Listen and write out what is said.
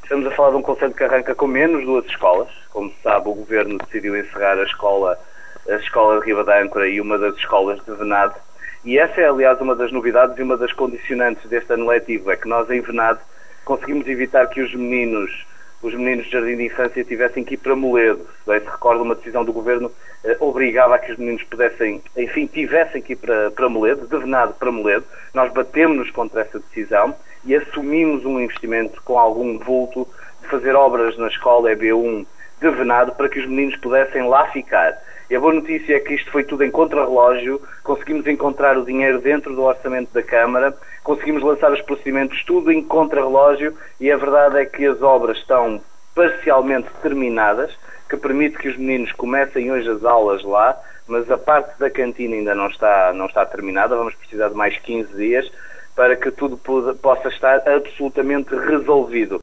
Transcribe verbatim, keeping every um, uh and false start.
Estamos a falar de um concelho que arranca com menos duas escolas. Como se sabe, o Governo decidiu encerrar a escola, a escola de Riba da Âncora e uma das escolas de Venado. E essa é, aliás, uma das novidades e uma das condicionantes deste ano letivo, é que nós, em Venado, conseguimos evitar que os meninos, os meninos de jardim de infância tivessem que ir para Moledo. Se bem se recorda, uma decisão do Governo eh, obrigava a que os meninos pudessem, enfim, tivessem que ir para, para Moledo, de Venado para Moledo. Nós batemos-nos contra essa decisão e assumimos um investimento com algum vulto de fazer obras na escola E B um de Venado para que os meninos pudessem lá ficar. E a boa notícia é que isto foi tudo em contrarrelógio, conseguimos encontrar o dinheiro dentro do orçamento da Câmara, conseguimos lançar os procedimentos tudo em contrarrelógio e a verdade é que as obras estão parcialmente terminadas, que permite que os meninos comecem hoje as aulas lá, mas a parte da cantina ainda não está, não está terminada, vamos precisar de mais quinze dias para que tudo possa estar absolutamente resolvido.